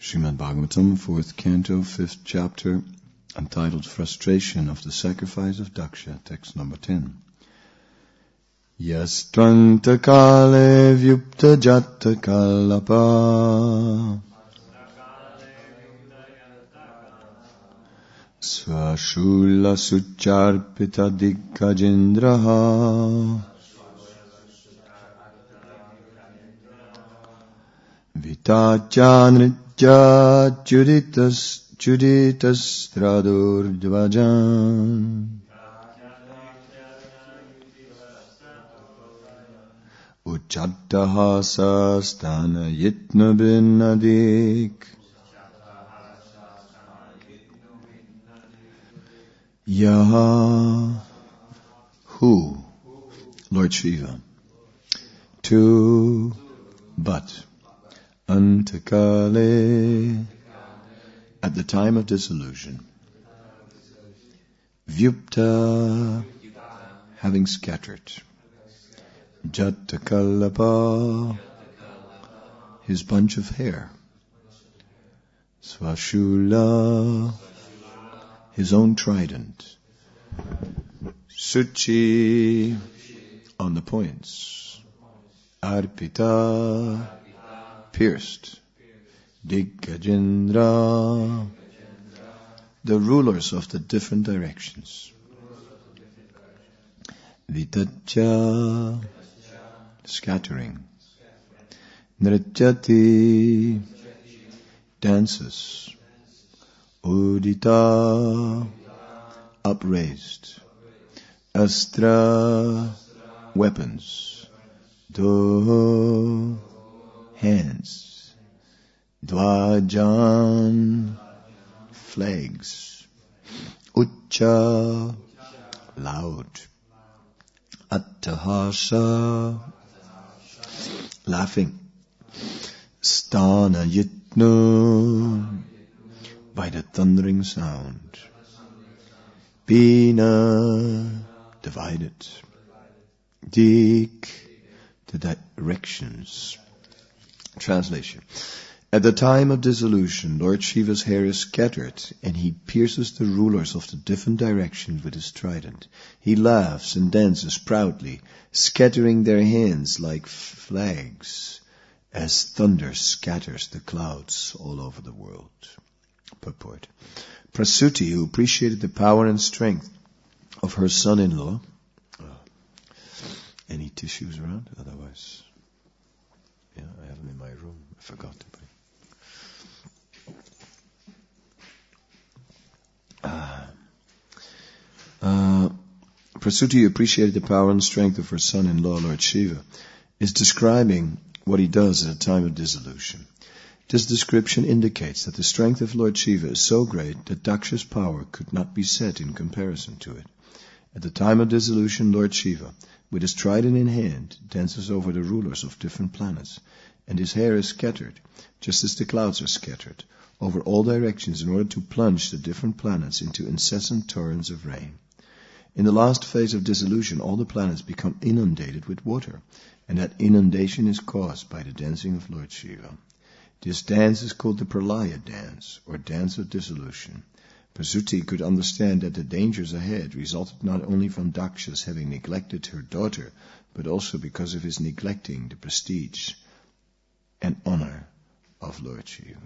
Srimad Bhagavatam, 4th canto, 5th chapter, entitled Frustration of the Sacrifice of Daksha, text number 10. Yastvanta kale vyupta jatta kalapa Svashula sucharpita dikkajendraha Vitacya nritya chuditas stradurdvajan Uchattahasa stana yitna binnadik Yaha who, Lord Shiva, to but Antakale at the time of dissolution, Vyupta having scattered, Jattakalapa his bunch of hair, Svashula his own trident, Suchi on the points, Arpita pierced, Dikkajendra the rulers of the different directions, Vitacya scattering, Nrityati dances, Udita upraised, Astra weapons, Do hands, Dvajan flags, Ucha loud, Attahasa laughing, Stana yitnu by the thundering sound, Pina divided, Dik the directions. Translation. At the time of dissolution, Lord Shiva's hair is scattered, and he pierces the rulers of the different directions with his trident. He laughs and dances proudly, scattering their hands like flags, as thunder scatters the clouds all over the world. Purport. Prasuti, who appreciated the power and strength of her son-in-law, any tissues around? Otherwise, yeah, I have them in my room. I forgot to bring. Prasuti appreciated the power and strength of her son-in-law, Lord Shiva, is describing what he does at a time of dissolution. This description indicates that the strength of Lord Shiva is so great that Daksha's power could not be set in comparison to it. At the time of dissolution, Lord Shiva, with his trident in hand, dances over the rulers of different planets, and his hair is scattered, just as the clouds are scattered, over all directions in order to plunge the different planets into incessant torrents of rain. In the last phase of dissolution, all the planets become inundated with water, and that inundation is caused by the dancing of Lord Shiva. This dance is called the Pralaya dance, or dance of dissolution. Prasuti could understand that the dangers ahead resulted not only from Daksha's having neglected her daughter, but also because of his neglecting the prestige and honor of Lord Shiva.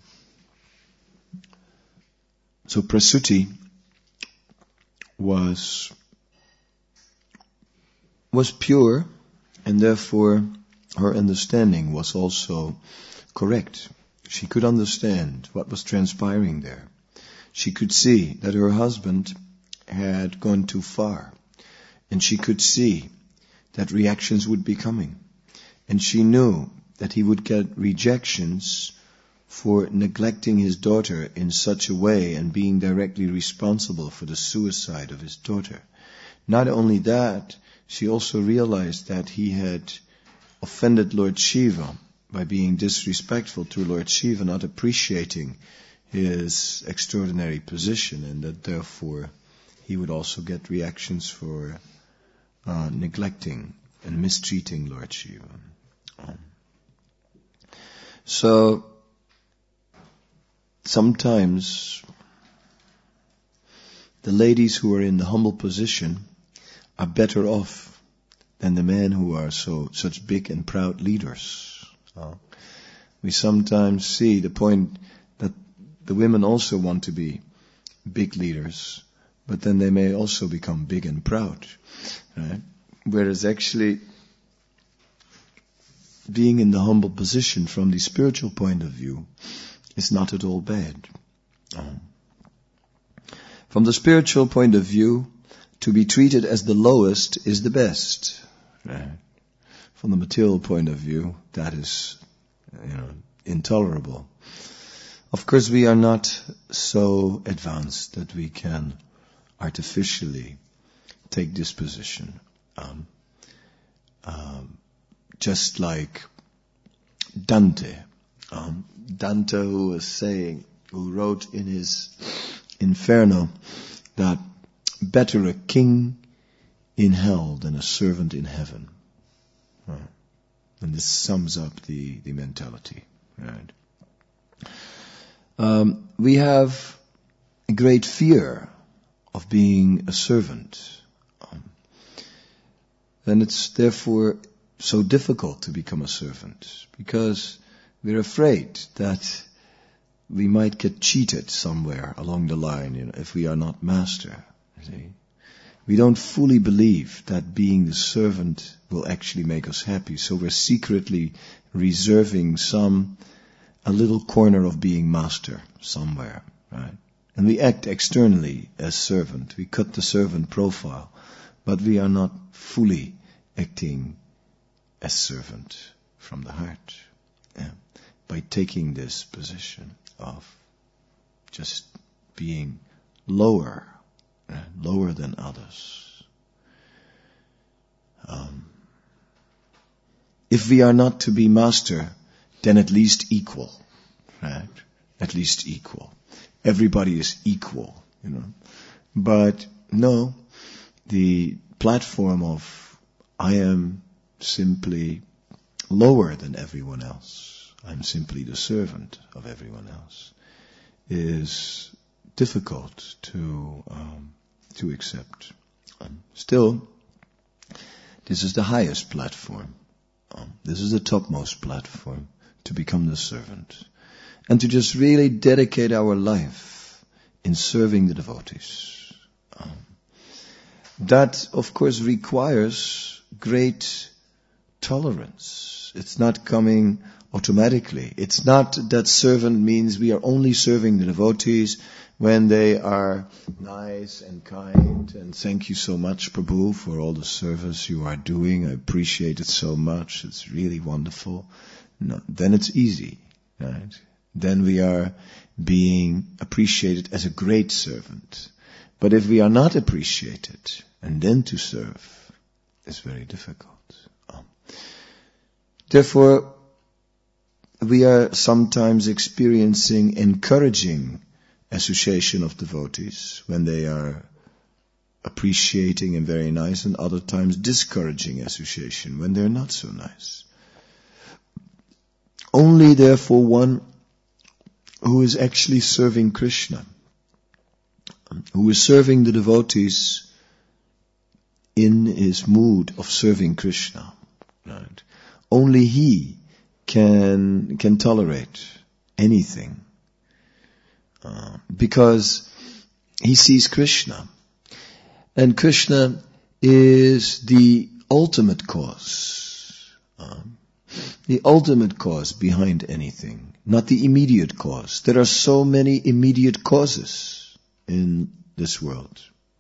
So Prasuti was pure, and therefore her understanding was also correct. She could understand what was transpiring there. She could see that her husband had gone too far, and she could see that reactions would be coming, and she knew that he would get rejections for neglecting his daughter in such a way and being directly responsible for the suicide of his daughter. Not only that, she also realized that he had offended Lord Shiva by being disrespectful to Lord Shiva, not appreciating his extraordinary position, and that therefore he would also get reactions for neglecting and mistreating Lord Shiva. So sometimes the ladies who are in the humble position are better off than the men who are such big and proud leaders. We sometimes see the point that the women also want to be big leaders, but then they may also become big and proud, right? Whereas actually being in the humble position from the spiritual point of view is not at all bad. From the spiritual point of view, to be treated as the lowest is the best. Right? From the material point of view, that is, intolerable. Of course, we are not so advanced that we can artificially take this position. Just like Dante. Dante who wrote in his Inferno that better a king in hell than a servant in heaven. And this sums up the mentality. Right? We have a great fear of being a servant. And it's therefore so difficult to become a servant, because we're afraid that we might get cheated somewhere along the line, if we are not master. See? We don't fully believe that being the servant will actually make us happy, so we're secretly reserving a little corner of being master somewhere, right? And we act externally as servant. We cut the servant profile, but we are not fully acting as servant from the heart, by taking this position of just being lower than others. If we are not to be master, then at least equal, right? At least equal. Everybody is equal, But no, the platform of I am simply lower than everyone else, I'm simply the servant of everyone else, is difficult to accept. Still, this is the highest platform. This is the topmost platform, to become the servant. And to just really dedicate our life in serving the devotees. That, of course, requires great tolerance. It's not coming automatically. It's not that servant means we are only serving the devotees when they are nice and kind, and thank you so much, Prabhu, for all the service you are doing. I appreciate it so much. It's really wonderful. No, then it's easy, right? Then we are being appreciated as a great servant. But if we are not appreciated, and then to serve, is very difficult. Therefore, we are sometimes experiencing encouraging association of devotees when they are appreciating and very nice, and other times discouraging association when they're not so nice. Only therefore one who is actually serving Krishna, who is serving the devotees in his mood of serving Krishna, right? Only he can tolerate anything, because he sees Krishna, and Krishna is the ultimate cause, behind anything, not the immediate cause. There are so many immediate causes in this world.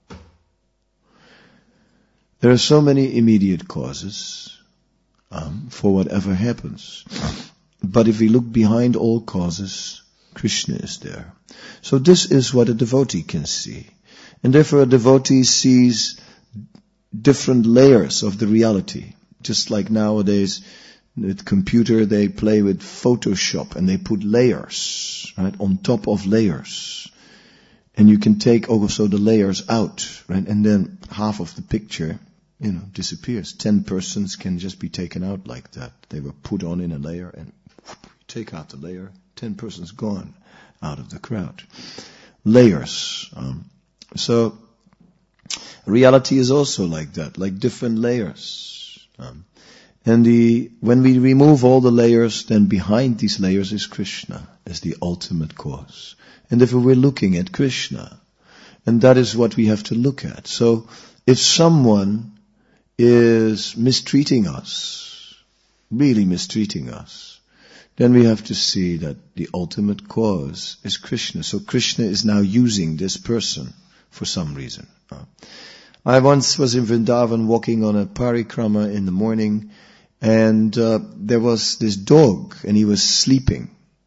There are so many immediate causes for whatever happens. But if we look behind all causes, Krishna is there. So this is what a devotee can see. And therefore a devotee sees different layers of the reality. Just like nowadays, with computer, they play with Photoshop and they put layers, right, on top of layers. And you can take also the layers out, right, and then half of the picture, disappears. 10 persons can just be taken out like that. They were put on in a layer and take out the layer, 10 persons gone out of the crowd. Layers. So reality is also like that, like different layers. When we remove all the layers, then behind these layers is Krishna, as the ultimate cause. And therefore we're looking at Krishna. And that is what we have to look at. So if someone is mistreating us, really mistreating us, then we have to see that the ultimate cause is Krishna. So Krishna is now using this person for some reason. I once was in Vrindavan walking on a parikrama in the morning, and there was this dog, and he was sleeping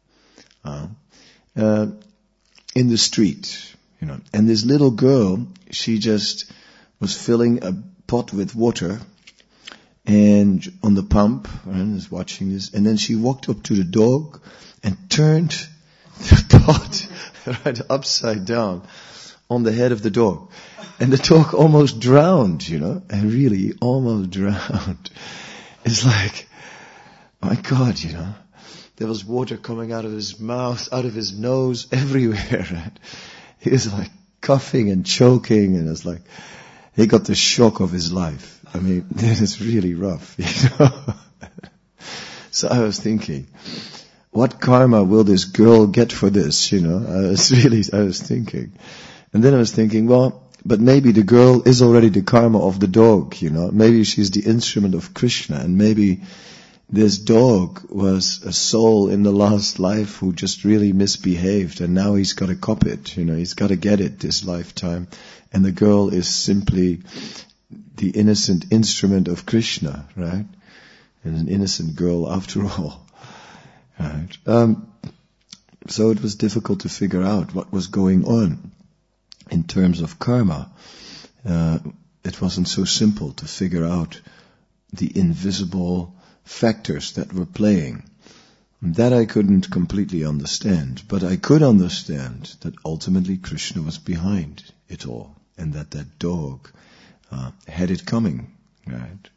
in the street, and this little girl, she just was filling a pot with water and on the pump, and was watching this, and then she walked up to the dog and turned the pot right upside down on the head of the dog. And the dog almost drowned, and really almost drowned. It's like, my God, there was water coming out of his mouth, out of his nose, everywhere. Right? He was like coughing and choking, and it's like, he got the shock of his life. I mean, it is really rough, So I was thinking, what karma will this girl get for this, I was thinking. And then I was thinking, but maybe the girl is already the karma of the dog, Maybe she's the instrument of Krishna, and maybe this dog was a soul in the last life who just really misbehaved, and now he's got to cop it, he's got to get it this lifetime. And the girl is simply the innocent instrument of Krishna, right? And an innocent girl after all, right? So it was difficult to figure out what was going on in terms of karma. It wasn't so simple to figure out the invisible factors that were playing. That I couldn't completely understand, but I could understand that ultimately Krishna was behind it all, and that dog had it coming, right?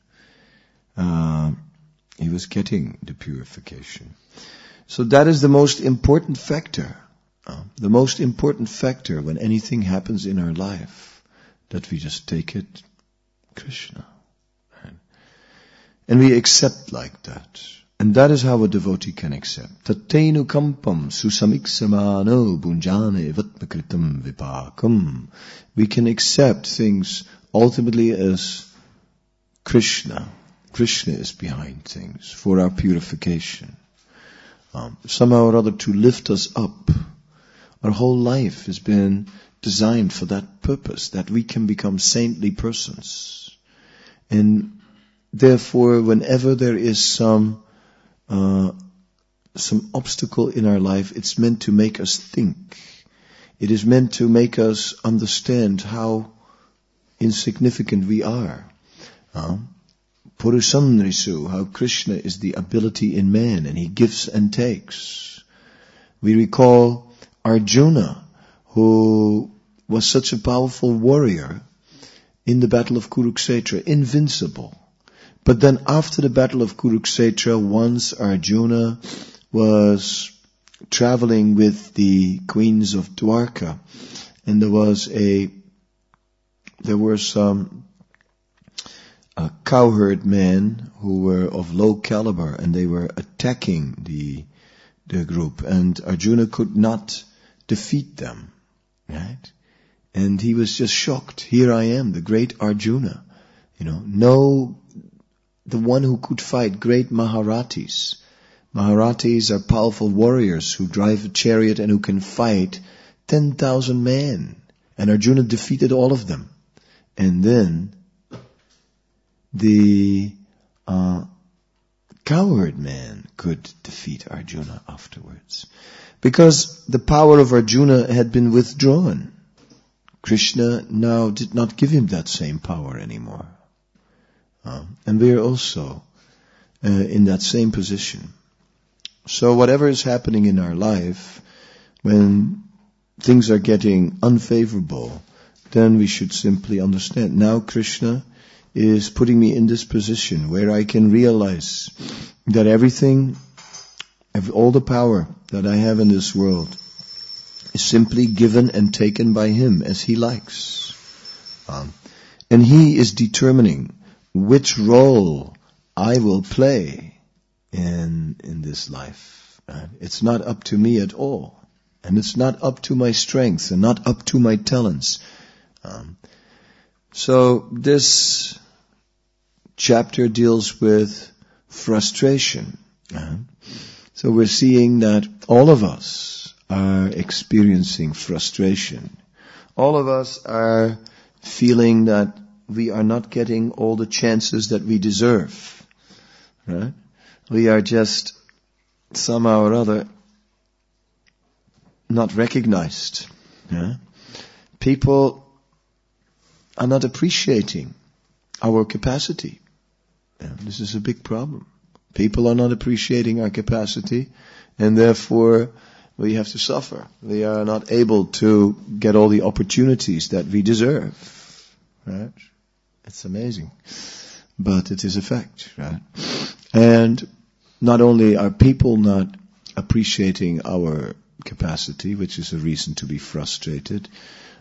He was getting the purification. So that is the most important factor. The most important factor when anything happens in our life, that we just take it Krishna. Right? And we accept like that. And that is how a devotee can accept. Tattenu kampam susamiksamano bunjane vatmakritam vipakam. We can accept things ultimately as Krishna. Krishna is behind things for our purification. Somehow or other to lift us up. Our whole life has been designed for that purpose, that we can become saintly persons. And therefore, whenever there is some obstacle in our life, it's meant to make us think. It is meant to make us understand how insignificant we are. Purusamrisu, how Krishna is the ability in man, and he gives and takes. We recall Arjuna, who was such a powerful warrior in the battle of Kurukshetra, invincible. But then after the battle of Kurukshetra, once Arjuna was traveling with the queens of Dwarka, and there were some cowherd men who were of low caliber, and they were attacking the group, and Arjuna could not defeat them, right? And he was just shocked. Here I am, the great Arjuna, the one who could fight great Maharatis. Maharatis are powerful warriors who drive a chariot and who can fight 10,000 men. And Arjuna defeated all of them. And then the cowherd man could defeat Arjuna afterwards. Because the power of Arjuna had been withdrawn. Krishna now did not give him that same power anymore. And we are also in that same position. So whatever is happening in our life, when things are getting unfavorable, then we should simply understand. Now Krishna is putting me in this position where I can realize that everything All the power that I have in this world is simply given and taken by Him as He likes. And He is determining which role I will play in this life. It's not up to me at all. And it's not up to my strength and not up to my talents. So this chapter deals with frustration. So we're seeing that all of us are experiencing frustration. All of us are feeling that we are not getting all the chances that we deserve. Right? We are just somehow or other not recognized. People are not appreciating our capacity. This is a big problem. People are not appreciating our capacity, and therefore we have to suffer. We are not able to get all the opportunities that we deserve. Right? It's amazing. But it is a fact, right? And not only are people not appreciating our capacity, which is a reason to be frustrated,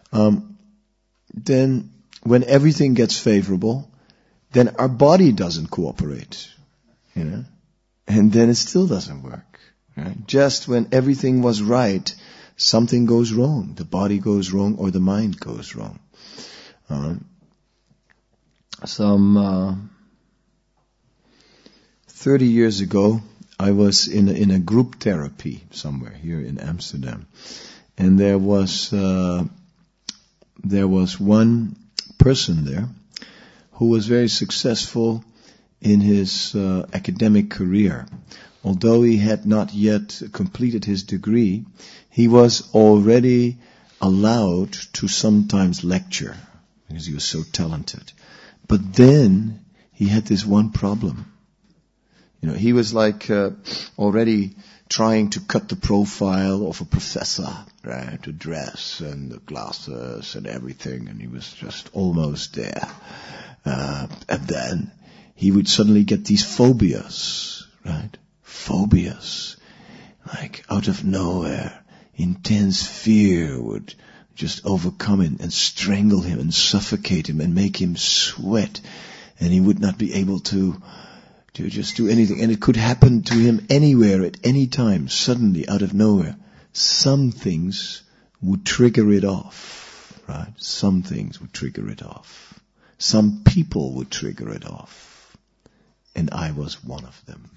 then when everything gets favorable, then our body doesn't cooperate. And then it still doesn't work. Right? Just when everything was right, something goes wrong. The body goes wrong or the mind goes wrong. Some 30 years ago, I was in a group therapy somewhere here in Amsterdam, and there was one person there who was very successful in his academic career. Although he had not yet completed his degree, he was already allowed to sometimes lecture because he was so talented. But then he had this one problem. He was like already trying to cut the profile of a professor, right? The dress and the glasses and everything, and he was just almost there. And then he would suddenly get these phobias, right? Phobias. Like out of nowhere, intense fear would just overcome him and strangle him and suffocate him and make him sweat. And he would not be able to just do anything. And it could happen to him anywhere, at any time, suddenly, out of nowhere. Some things would trigger it off, right? Some things would trigger it off. Some people would trigger it off. And I was one of them.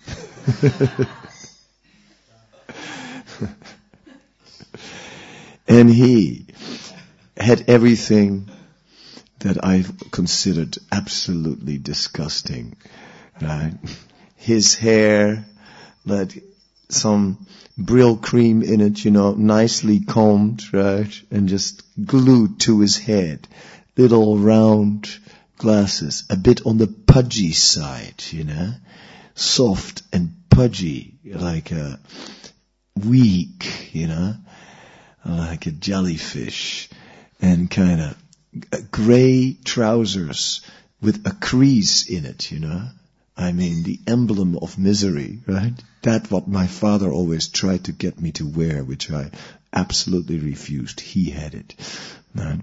And he had everything that I considered absolutely disgusting, right? His hair, like some Brill cream in it, nicely combed, right? And just glued to his head. Little round glasses, a bit on the pudgy side, soft and pudgy, like a weak, like a jellyfish, and kind of gray trousers with a crease in it, I mean, the emblem of misery, right? That's what my father always tried to get me to wear, which I absolutely refused. He had it, right?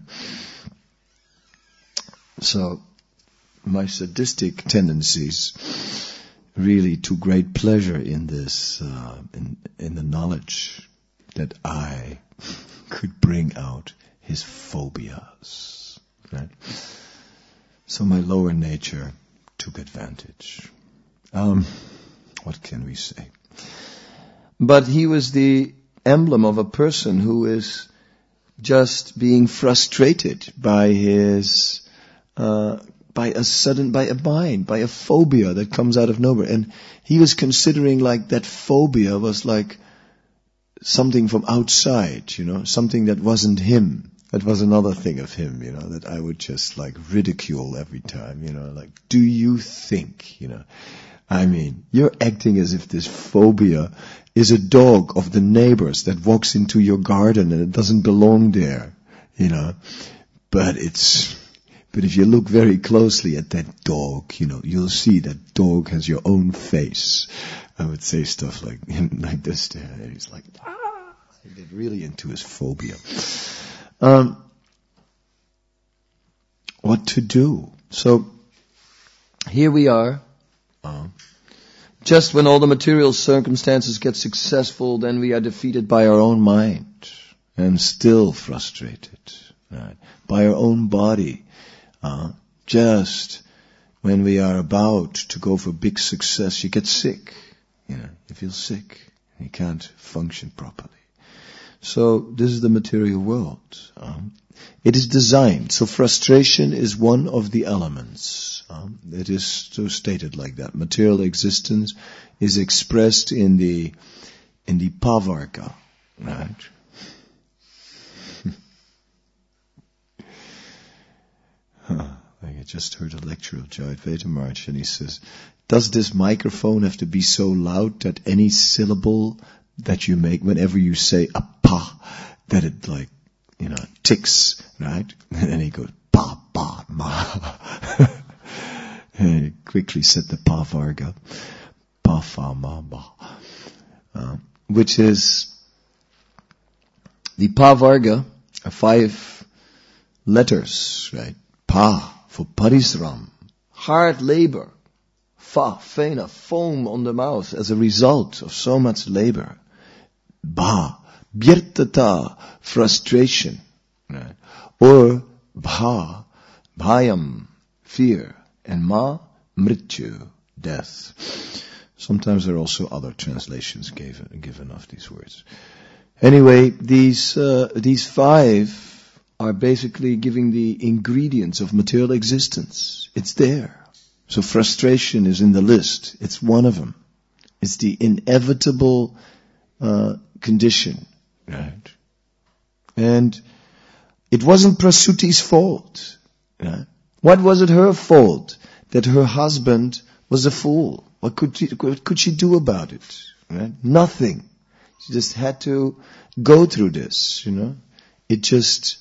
So, my sadistic tendencies really took great pleasure in this, in the knowledge that I could bring out his phobias, right? So my lower nature took advantage. What can we say? But he was the emblem of a person who is just being frustrated by his, by a phobia that comes out of nowhere. And he was considering like that phobia was like something from outside, something that wasn't him. That was another thing of him, that I would just like ridicule every time, like, do you think, I mean, you're acting as if this phobia is a dog of the neighbors that walks into your garden and it doesn't belong there, but it's But if you look very closely at that dog, you'll see that dog has your own face. I would say stuff like this to him. He's like, I get really into his phobia. What to do? So, here we are. Just when all the material circumstances get successful, then we are defeated by our own mind and still frustrated, right? By our own body. Just when we are about to go for big success, you get sick. You feel sick. You can't function properly. So this is the material world. It is designed. So frustration is one of the elements. It is so stated like that. Material existence is expressed in the pavarga, right? I just heard a lecture of Jai Advaita Maharaj, and he says, does this microphone have to be so loud that any syllable that you make, whenever you say a pa, that it ticks, right? And then he goes, pa, pa, ma. And he quickly said the pa varga, pa, fa, ma, ba. Which is, the pa varga are 5 letters, right? Pa, for parisram, hard labor. Fa, fena, foam on the mouth as a result of so much labor. Ba, bhyartata, frustration. Right? Or bha, bhayam, fear. And ma, mrityu, death. Sometimes there are also other translations given of these words. Anyway, these 5 are basically giving the ingredients of material existence. It's there. So frustration is in the list. It's one of them. It's the inevitable condition, right? And it wasn't Prasuti's fault. Right? What was it her fault? That her husband was a fool. What could she do about it? Right? Nothing. She just had to go through this, It just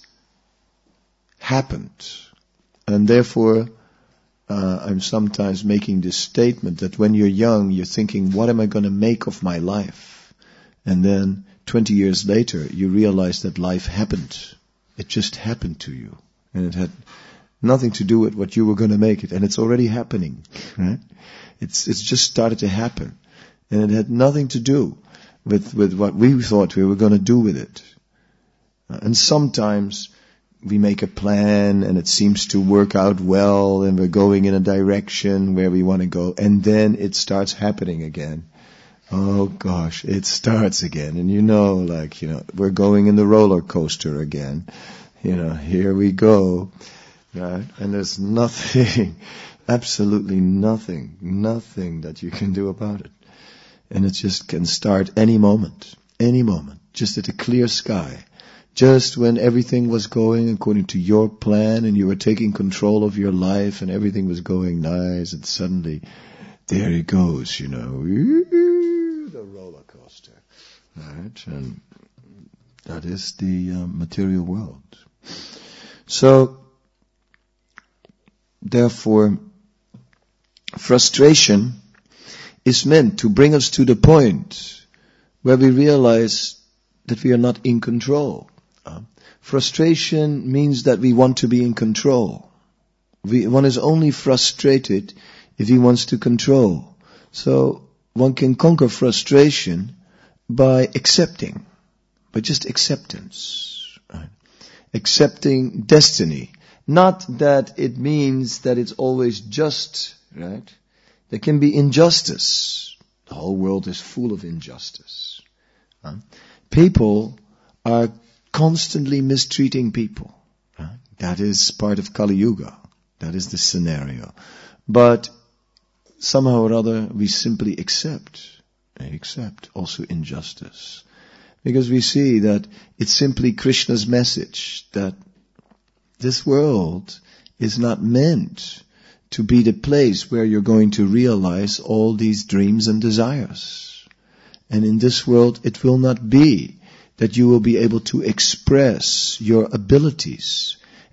happened. And therefore, I'm sometimes making this statement that when you're young, you're thinking, what am I going to make of my life? And then 20 years later, you realize that life happened. It just happened to you. And it had nothing to do with what you were going to make it. And it's already happening, right? It's just started to happen. And it had nothing to do with what we thought we were going to do with it. And sometimes we make a plan and it seems to work out well and we're going in a direction where we want to go, and then it starts happening again. Oh gosh, it starts again. And we're going in the roller coaster again. Here we go. Right? And there's nothing, absolutely nothing that you can do about it. And it just can start any moment, just at a clear sky. Just when everything was going according to your plan and you were taking control of your life and everything was going nice, and suddenly, there it goes, the roller coaster. Right? And that is the material world. So, therefore, frustration is meant to bring us to the point where we realize that we are not in control. Frustration means that we want to be in control. One is only frustrated if he wants to control. So one can conquer frustration by accepting, by just acceptance. Right? Accepting destiny. Not that it means that it's always just, right? There can be injustice. The whole world is full of injustice. People are constantly mistreating people. Right? That is part of Kali Yuga. That is the scenario. But somehow or other we simply accept also injustice. Because we see that it's simply Krishna's message that this world is not meant to be the place where you're going to realize all these dreams and desires. And in this world it will not be that you will be able to express your abilities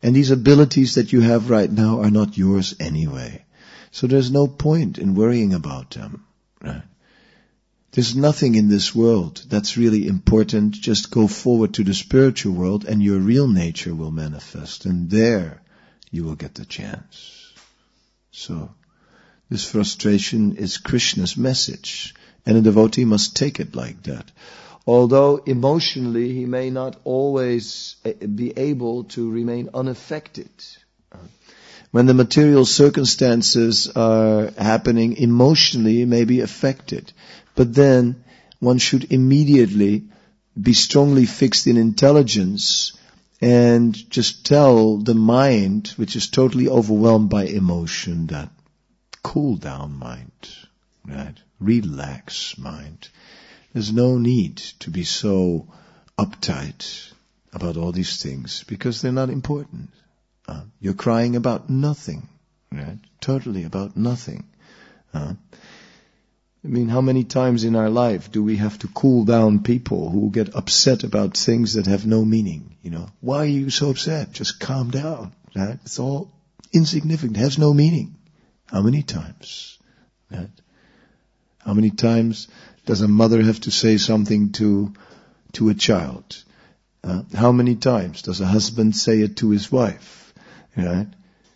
And these abilities that you have right now are not yours anyway. So there's no point in worrying about them. Right? There's nothing in this world that's really important. Just go forward to the spiritual world and your real nature will manifest. And there you will get the chance. So this frustration is Krishna's message. And a devotee must take it like that. Although emotionally he may not always be able to remain unaffected. When the material circumstances are happening, emotionally he may be affected. But then one should immediately be strongly fixed in intelligence and just tell the mind, which is totally overwhelmed by emotion, that cool down mind, right? Relax mind. There's no need to be so uptight about all these things because they're not important. You're crying about nothing, right? Totally about nothing. I mean, how many times in our life do we have to cool down people who get upset about things that have no meaning? You know, why are you so upset? Just calm down, right? It's all insignificant. It has no meaning. How many times, right? How many times does a mother have to say something to a child? How many times does a husband say it to his wife? Right?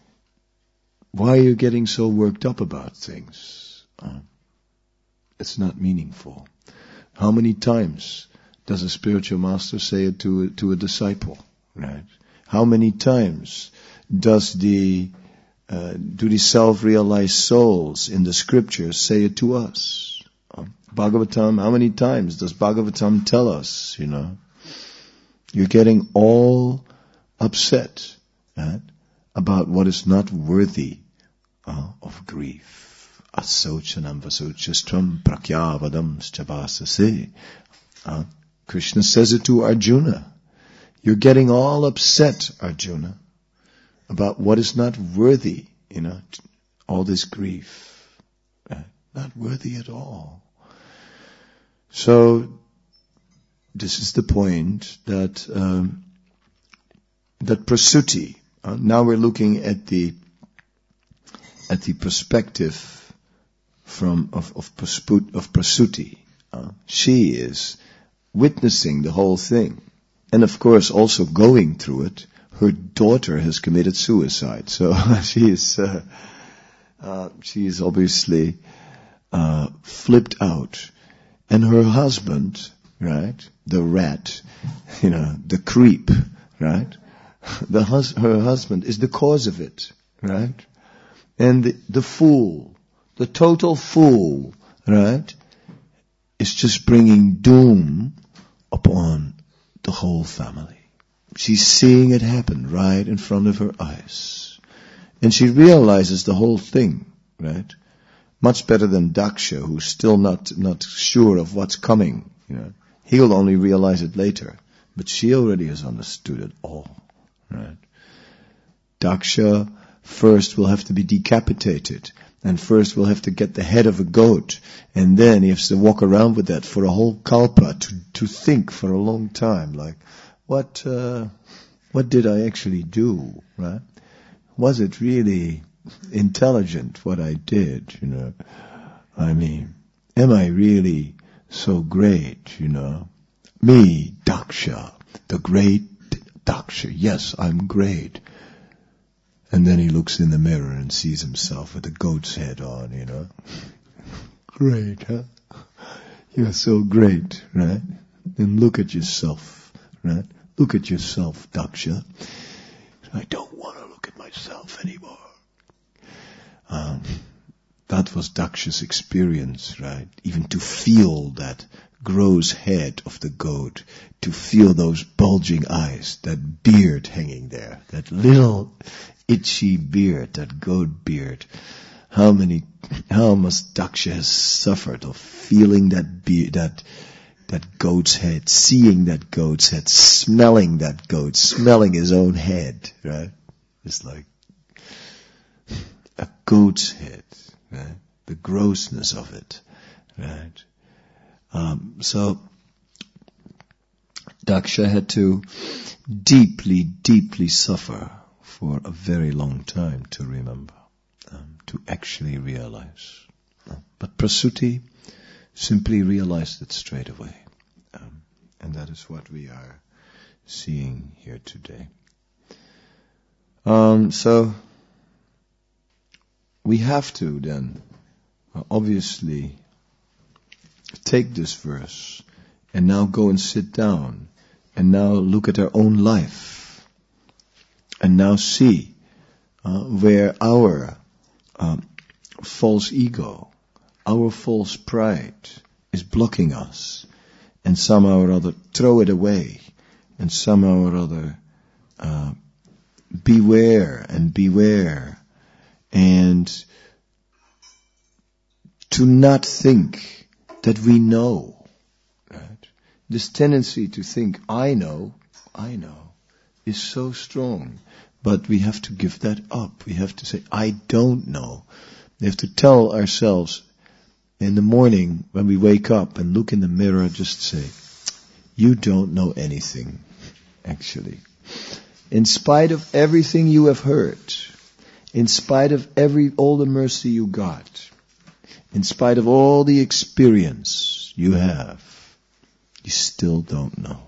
Why are you getting so worked up about things? It's not meaningful. How many times does a spiritual master say it to a disciple? Right? How many times does do the self-realized souls in the scriptures say it to us? Bhagavatam, how many times does Bhagavatam tell us, you're getting all upset, right, about what is not worthy of grief. Asochanam vasochastram prakyavadam chavasase. Krishna says it to Arjuna. You're getting all upset, Arjuna, about what is not worthy, all this grief. Right? Not worthy at all. So, this is the point that Prasuti. Now we're looking at the perspective of Prasuti. She is witnessing the whole thing, and of course also going through it. Her daughter has committed suicide, so she is obviously flipped out. And her husband, right, the rat, the creep, right, her husband is the cause of it, right? And the fool, the total fool, right, is just bringing doom upon the whole family. She's seeing it happen right in front of her eyes. And she realizes the whole thing, right? Much better than Daksha, who's still not sure of what's coming. He'll only realize it later. But she already has understood it all. Right? Daksha first will have to be decapitated. And first will have to get the head of a goat. And then he has to walk around with that for a whole kalpa to think for a long time. Like, what did I actually do? Right? Was it really intelligent what I did, I mean, am I really so great, Me, Daksha, the great Daksha, yes, I'm great. And then he looks in the mirror and sees himself with a goat's head on, Great, huh? You're so great, right? And look at yourself, right? Look at yourself, Daksha. I don't want to look at myself anymore. That was Daksha's experience, right? Even to feel that gross head of the goat, to feel those bulging eyes, that beard hanging there, that little itchy beard, that goat beard. How much Daksha has suffered of feeling that beard, that goat's head, seeing that goat's head, smelling that goat, smelling his own head, right? It's like a goat's head, right? The grossness of it, right? So Daksha had to deeply, deeply suffer for a very long time to remember, to actually realize. But Prasuti simply realized it straight away. And that is what we are seeing here today. So we have to then obviously take this verse and now go and sit down and now look at our own life and now see where our false ego, our false pride is blocking us, and somehow or other throw it away, and somehow or other beware, and to not think that we know. Right? This tendency to think, I know, is so strong. But we have to give that up. We have to say, I don't know. We have to tell ourselves in the morning when we wake up and look in the mirror, just say, you don't know anything, actually. In spite of everything you have heard, in spite of all the mercy you got, in spite of all the experience you have, you still don't know.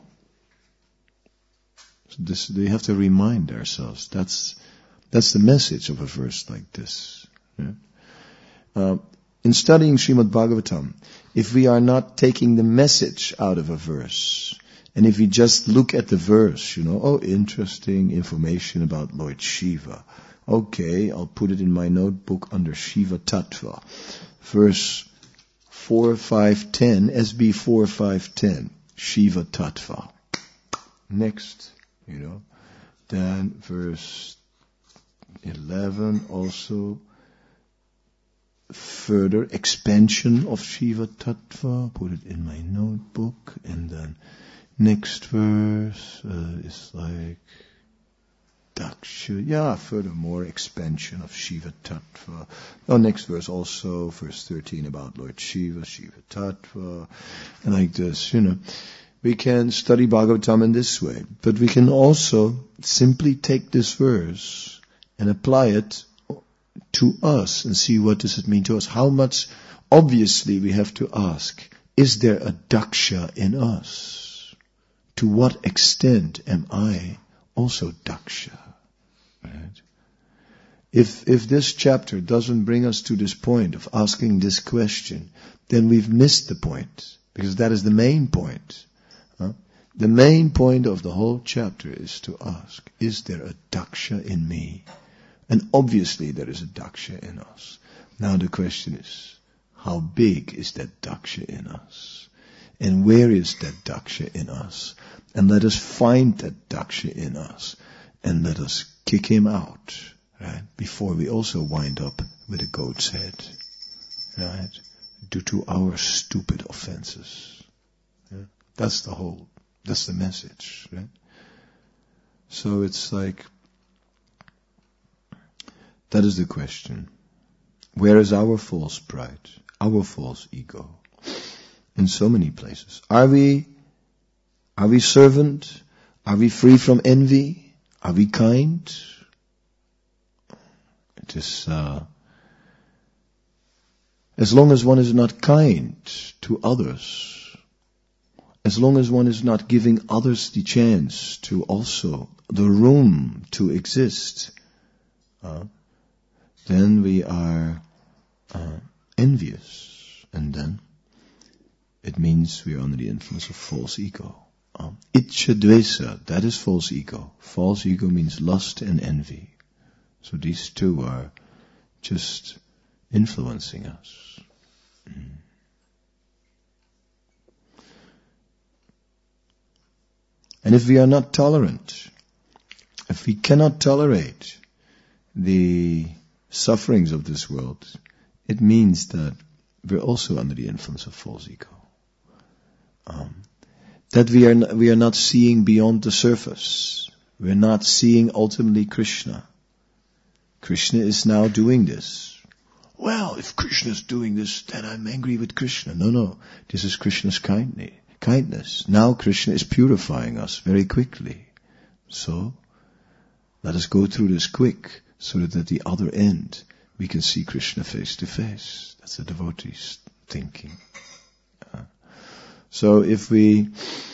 So we have to remind ourselves. That's the message of a verse like this. Yeah? In studying Srimad Bhagavatam, if we are not taking the message out of a verse, and if we just look at the verse, interesting information about Lord Shiva. Okay, I'll put it in my notebook under Shiva Tattva. Verse 4510, SB 4510, Shiva Tattva. Next, then verse 11 also, further expansion of Shiva Tattva, put it in my notebook, and then next verse is like Daksha, furthermore expansion of Shiva Tattva. Next verse also, verse 13 about Lord Shiva, Shiva Tattva, and like this, We can study Bhagavatam in this way, but we can also simply take this verse and apply it to us and see what does it mean to us. How much, obviously we have to ask, is there a Daksha in us? To what extent am I also Daksha? Right? If this chapter doesn't bring us to this point of asking this question, then we've missed the point, because that is the main point. The main point of the whole chapter is to ask, is there a Daksha in me? And obviously there is a Daksha in us. Now the question is, how big is that Daksha in us? And where is that Daksha in us? And let us find that Daksha in us, and let us kick him out, right? Before we also wind up with a goat's head, right? Due to our stupid offenses. Yeah? That's the message, right? So it's like, that is the question. Where is our false pride, our false ego? In so many places. Are we servant? Are we free from envy? Are we kind? It is, as long as one is not kind to others, as long as one is not giving others the chance to also, the room to exist, then we are envious, and then it means we are under the influence of false ego. Iccha dvesa, that is false ego. False ego means lust and envy. So these two are just influencing us. And if we are not tolerant, if we cannot tolerate the sufferings of this world, it means that we're also under the influence of false ego. That we are not seeing beyond the surface. We're not seeing ultimately Krishna. Krishna is now doing this. Well, if Krishna is doing this, then I'm angry with Krishna. No. This is Krishna's kindness. Now Krishna is purifying us very quickly. So, Let us go through this quick, so that at the other end we can see Krishna face to face. That's a devotee's thinking. So if we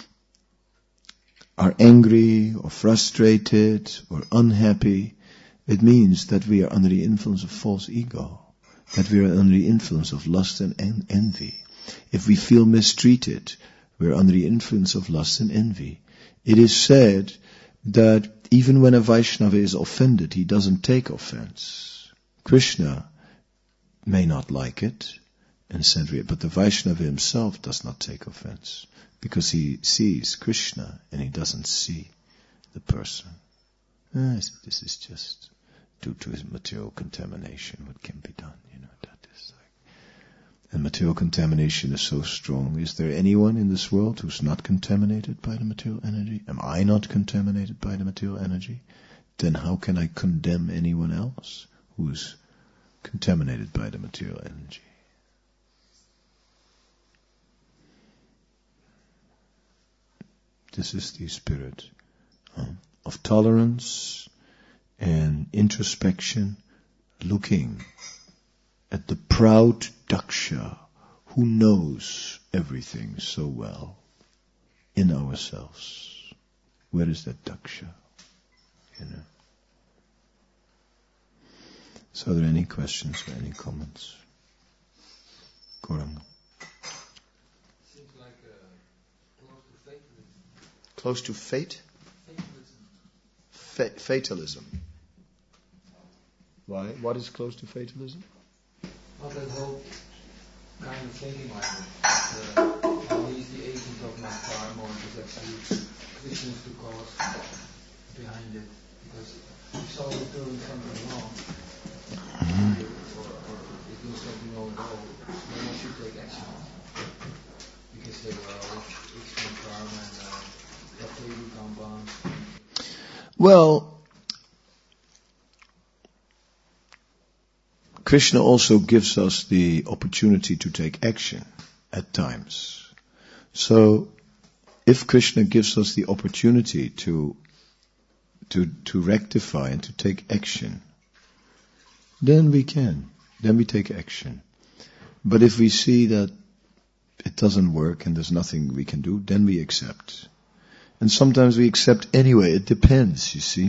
are angry or frustrated or unhappy, it means that we are under the influence of false ego, that we are under the influence of lust and envy. If we feel mistreated, we are under the influence of lust and envy. It is said that even when a Vaishnava is offended, he doesn't take offense. Krishna may not like it, but the Vaishnava himself does not take offense, because he sees Krishna and he doesn't see the person. This is just due to his material contamination, what can be done, that is like. And material contamination is so strong. Is there anyone in this world who's not contaminated by the material energy? Am I not contaminated by the material energy? Then how can I condemn anyone else who's contaminated by the material energy? This is the spirit of tolerance and introspection, looking at the proud Daksha who knows everything so well in ourselves. Where is that Daksha? So are there any questions or any comments? Goranga. Seems like close to fatalism. Close to fate? Fatalism. Fatalism. Why? What is close to fatalism? Well, that whole kind of thinking like that. He's the agent of my karma, or there's actually Krishna's the cause behind it. Because if someone's doing something wrong, or is doing something wrong at all, then I should take action on it. Because they it's my karma and that they become bound. Well, Krishna also gives us the opportunity to take action at times. So, if Krishna gives us the opportunity to rectify and to take action, then we can. Then we take action. But if we see that it doesn't work and there's nothing we can do, then we accept. And sometimes we accept anyway. It depends, you see.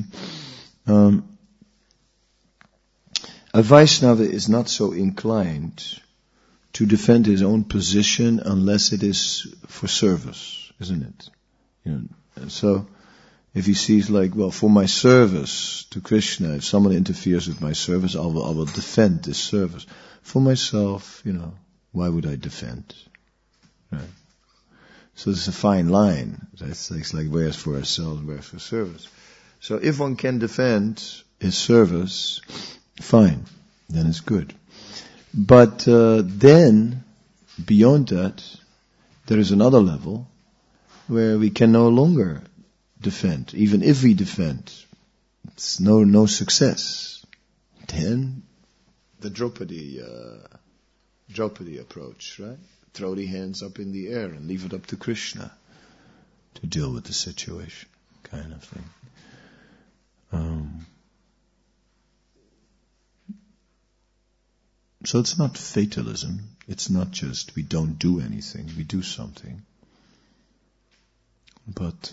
A Vaishnava is not so inclined to defend his own position unless it is for service, isn't it? And so, if he sees for my service to Krishna, if someone interferes with my service, I will defend this service. For myself, why would I defend? Right? So it's a fine line. It's like where's for ourselves, where's for service. So if one can defend his service, fine, then it's good. But then, beyond that, there is another level where we can no longer defend. Even if we defend, it's no success. Then, the Draupadi approach, right? Throw the hands up in the air and leave it up to Krishna to deal with the situation, kind of thing. So it's not fatalism. It's not just we don't do anything, we do something. But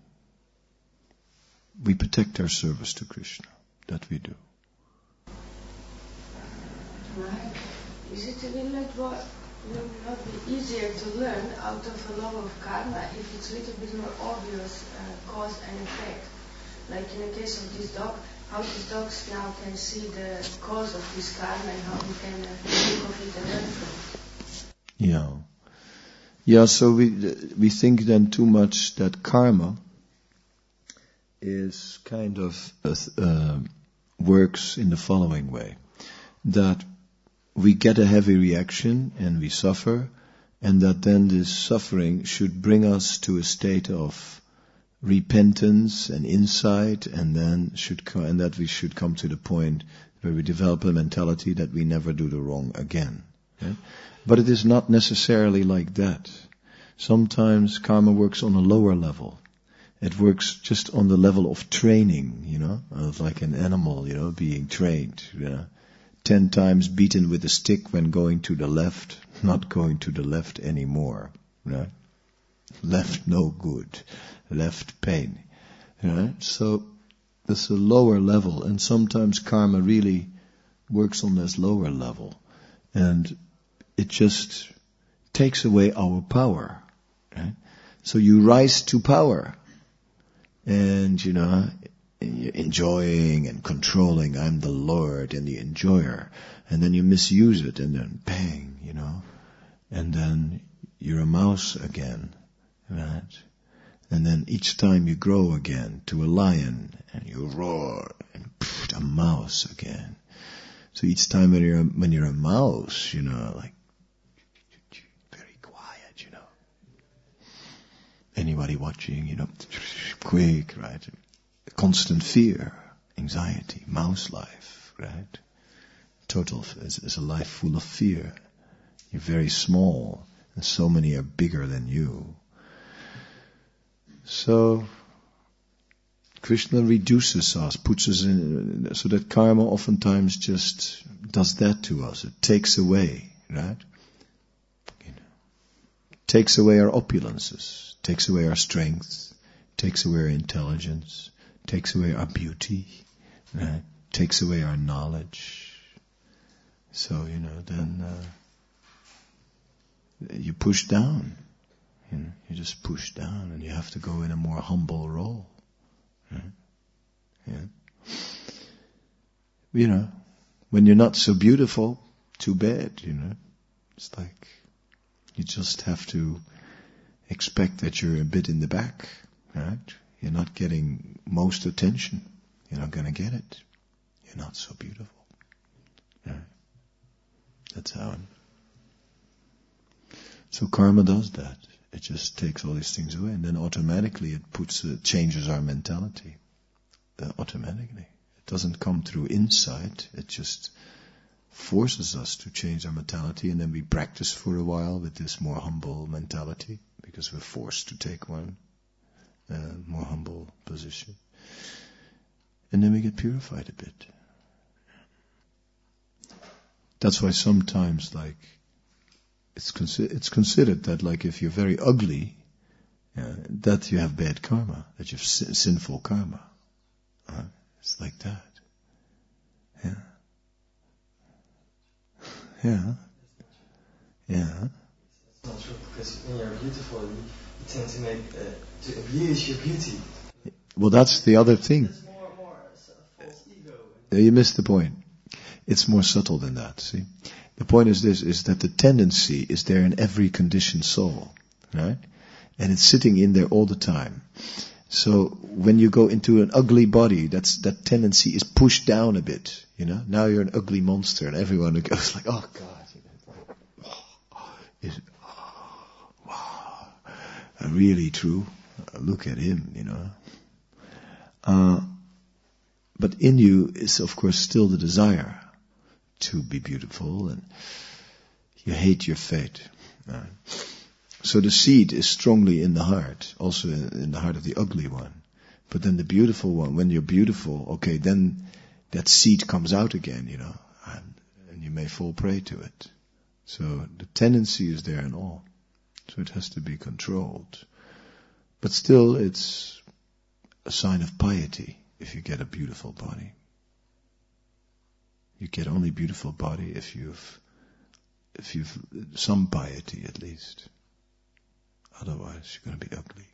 we protect our service to Krishna. That we do. Right. Is it really will not be easier to learn out of a law of karma if it's a little bit more obvious cause and effect? Like in the case of this dog, how these dogs now can see the cause of this karma and how we can think of it and learn from it. Yeah, so we think then too much that karma is kind of works in the following way. That we get a heavy reaction and we suffer, and that then this suffering should bring us to a state of repentance and insight, and then that we should come to the point where we develop a mentality that we never do the wrong again. Okay? But it is not necessarily like that. Sometimes karma works on a lower level. It works just on the level of training, of like an animal, being trained, 10 times beaten with a stick when going to the left, not going to the left anymore, right? Left no good, left pain, right? So that's a lower level, and sometimes karma really works on this lower level, and it just takes away our power, right? So you rise to power, and you're enjoying and controlling, I'm the Lord and the enjoyer, and then you misuse it, and then bang, and then you're a mouse again, right? And then each time you grow again to a lion, and you roar, and a mouse again. So each time when you're a mouse, like very quiet, Anybody watching, quick, right? Constant fear, anxiety, mouse life, right? Total is a life full of fear. You're very small, and so many are bigger than you. So Krishna reduces us, puts us in, so that karma oftentimes just does that to us. It takes away, right? Takes away our opulences, takes away our strength, takes away our intelligence, takes away our beauty, right? Takes away our knowledge. So, then you push down. You just push down, and you have to go in a more humble role. Right? Yeah. When you're not so beautiful, too bad, It's like, you just have to expect that you're a bit in the back, right? You're not getting most attention. You're not gonna get it. You're not so beautiful. Right? That's how So karma does that. It just takes all these things away, and then automatically it changes our mentality. Automatically. It doesn't come through insight, it just forces us to change our mentality, and then we practice for a while with this more humble mentality, because we're forced to take one more humble position. And then we get purified a bit. That's why sometimes, it's considered that, if you're very ugly, that you have bad karma, that you have sinful karma. It's like that. Yeah. Not true, because when you're beautiful, you tend to abuse your beauty. Well, that's the other thing. It's more false ego. You missed the point. It's more subtle than that, see? The point is that the tendency is there in every conditioned soul, right? And it's sitting in there all the time. So when you go into an ugly body, that tendency is pushed down a bit, Now you're an ugly monster, and everyone goes like, oh God. Wow. Really true. Look at him, But in you is, of course, still the desire to be beautiful, and you hate your fate. So the seed is strongly in the heart, also in the heart of the ugly one. But then the beautiful one, when you're beautiful, okay, then that seed comes out again, and you may fall prey to it. So the tendency is there and all. So it has to be controlled. But still, it's a sign of piety if you get a beautiful body. You get only beautiful body if you've some piety at least. Otherwise, you're going to be ugly.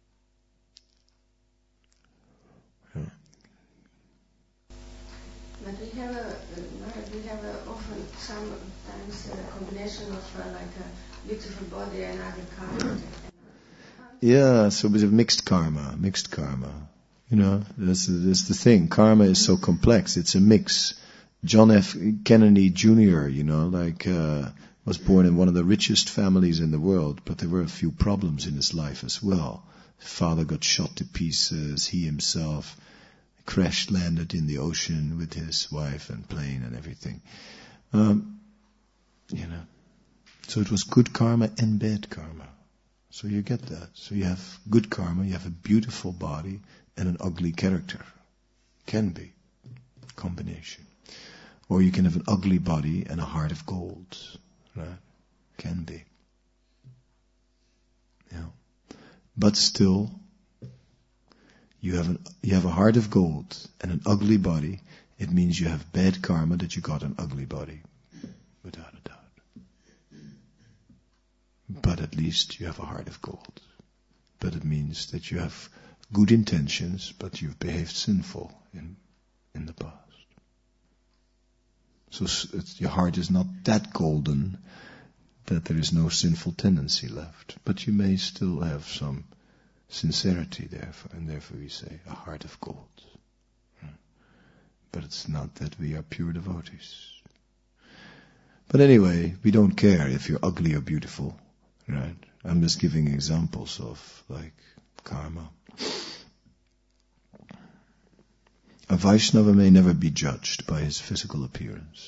Yeah. But we have often sometimes a combination of a beautiful body and ugly karma. Yeah, so with a mixed karma. That's the thing. Karma is so complex. It's a mix. John F. Kennedy Jr., was born in one of the richest families in the world, but there were a few problems in his life as well. His father got shot to pieces. He himself crash landed in the ocean with his wife and plane and everything. So it was good karma and bad karma. So you get that. So you have good karma, you have a beautiful body and an ugly character. Can be. Combination. Or you can have an ugly body and a heart of gold. Right? Can be. Yeah. But still, you have a heart of gold and an ugly body. It means you have bad karma that you got an ugly body. Without a doubt. But at least you have a heart of gold. But it means that you have good intentions, but you've behaved sinful in the past. So your heart is not that golden that there is no sinful tendency left. But you may still have some sincerity there, and therefore we say a heart of gold. But it's not that we are pure devotees. But anyway, we don't care if you're ugly or beautiful. Right? I'm just giving examples of karma. A Vaishnava may never be judged by his physical appearance.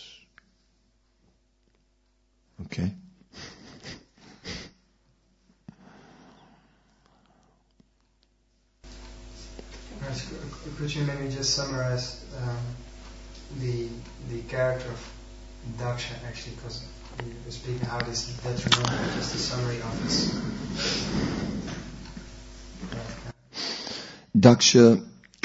Okay? Could you maybe just summarize the character of Daksha actually, because you were speaking how this detrimental, just a summary of this. Daksha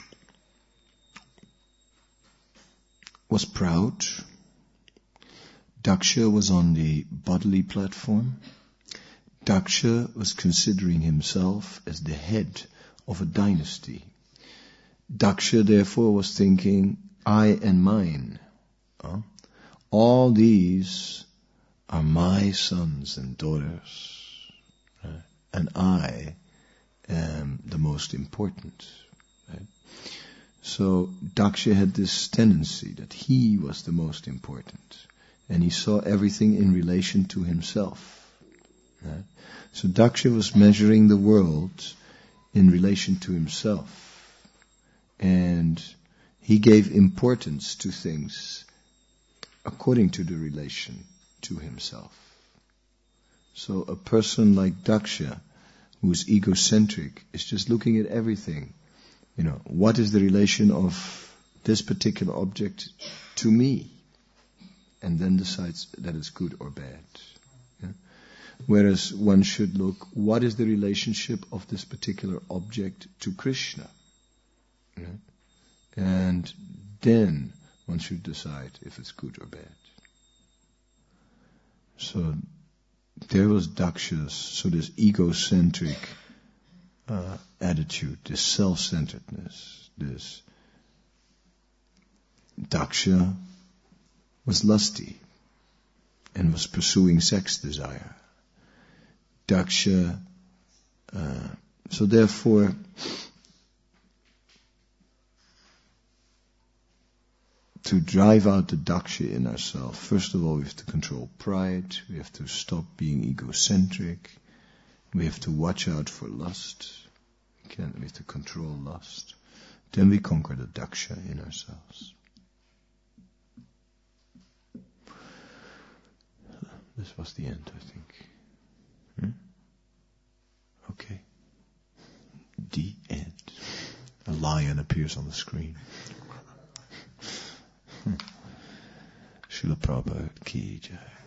was proud. Daksha was on the bodily platform. Daksha was considering himself as the head of a dynasty. Daksha therefore was thinking, I and mine. All these are my sons and daughters. Right? And I am the most important. Right? So Daksha had this tendency that he was the most important. And he saw everything in relation to himself. Right? So Daksha was measuring the world in relation to himself. And he gave importance to things according to the relation to himself. So a person like Daksha, who is egocentric, is just looking at everything. What is the relation of this particular object to me? And then decides that it's good or bad. Yeah? Whereas one should look, what is the relationship of this particular object to Krishna? Yeah? And then one should decide if it's good or bad. So there was Daksha's, this egocentric attitude, this self-centeredness, this Daksha was lusty and was pursuing sex desire. Daksha, so therefore, to drive out the Daksha in ourselves, first of all we have to control pride, we have to stop being egocentric, we have to watch out for lust, we have to control lust. Then we conquer the Daksha in ourselves. This was the end, I think. Okay. The end. A lion appears on the screen. Srila Prabhupada ki jai.